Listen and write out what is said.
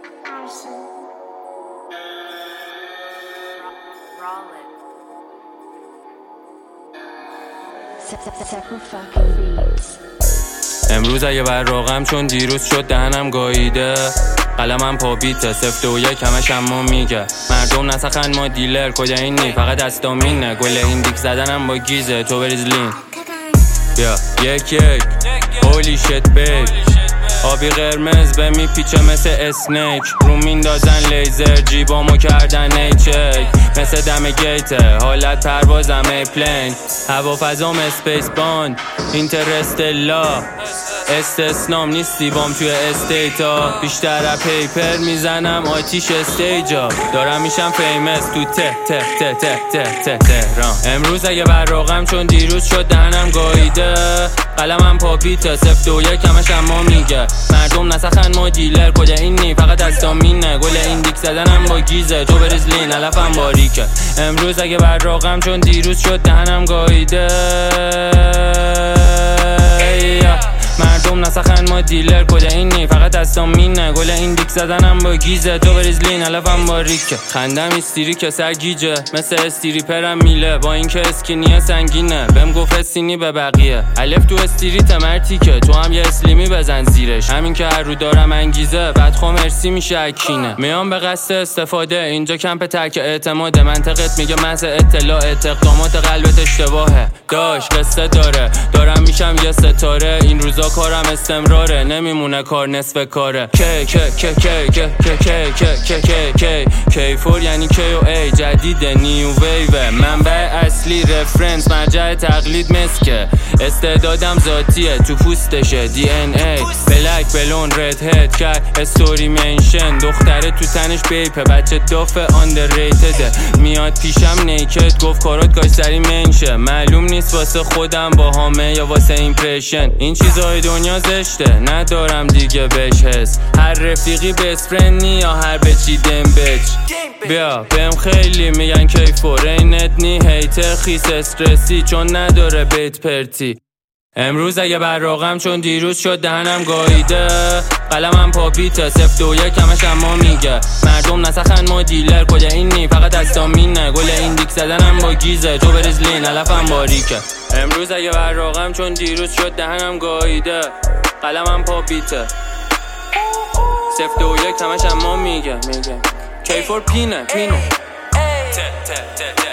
امروز اگه براقم چون دیروز شد دهنم گاییده، قلمم پا بیته 0 2 1 همش اما میگه مردم نسخن ما دیلر کجا اینی فقط دستامینه گل این دیک زدنم با گیزه تو بریز لین بیا یک هولی شت بیب آبی قرمز به میپیچه مثل اسنیک رو میندازن لیزر جیبامو کردن ایچک مثل دم گیته حالت پروازم ایپلین هوافضام اسپیس باند اینترستلا استثنام نیستی بام توی استیتا بیشتر پیپر میزنم آتیش استیجا دارم میشم فیمس تو تهران امروز اگه براقم چون دیروز شد دهنم گاییده قلمم پاپیته 0 2 1 همش اما میگه مردم نسخن ما دیلر کجا اینی فقط دستامینه گل این دیک زدنم با گیزه تو بریز لین علفم باریکه امروز اگه براقم چون دیروز شد دهنم گاییده مردم نسخن ما دیلر کجا اینی فقط دستامینه گل این دیک زدنم با گیزه تو بریز لین علفم باریکه خندم استیری که سرگیجه مثل استیری پرم میله با اینکه اسکینیه سنگینه بهم گفت استینی به بقیه الف تو استریت مرتیکه تو هم یه اسلیمی بزن زیرش همین که هر رو دارم انگیزه بعد مرسی میشه اکینه میام به قصد استفاده اینجا کمپ ترک اعتماده منطقت میگه محض اطلاع اقدامات قلبت اشتباهه داش قصه دارم میشم یه ستاره این روزا کارم استمراره نمیمونه کار نصف کاره کی4 یعنی کی و ای جدید نیو ویو منبع اصلی رفرنس مرجع تقلید مسکه استعدادم ذاتیه تو پوستشه دی ان ای بلک بلون رد هد کرد استوری منشن دختره تو تنش بیپه بچه دافه آندرریتده میاد پیشم نیکد گفت کارات کاش سری منشه معلوم نیست واسه خودم با همه یا واسه ایمپرشن این چیزای دنیا زشته ندارم دیگه بهش حس هر رفیقی بست فرند نی یا هر بچیدم بچ بیا بهم خیلی میگن کیفور اینت نی هیتر خیس استرسی چون نداره بیت پرتی امروز اگه براقم چون دیروز شد دهنم گاییده قلمم پاپیته 0 2 1 همش اما میگه مردم نسخن ما دیلر کجا اینی فقط دستامینه گل این دیک زدنم با گیزه تو بریز لین علفم باریکه امروز اگه براقم چون دیروز شد دهنم گاییده قلمم پاپیته 0 2 1 همش اما میگه کی4 پینه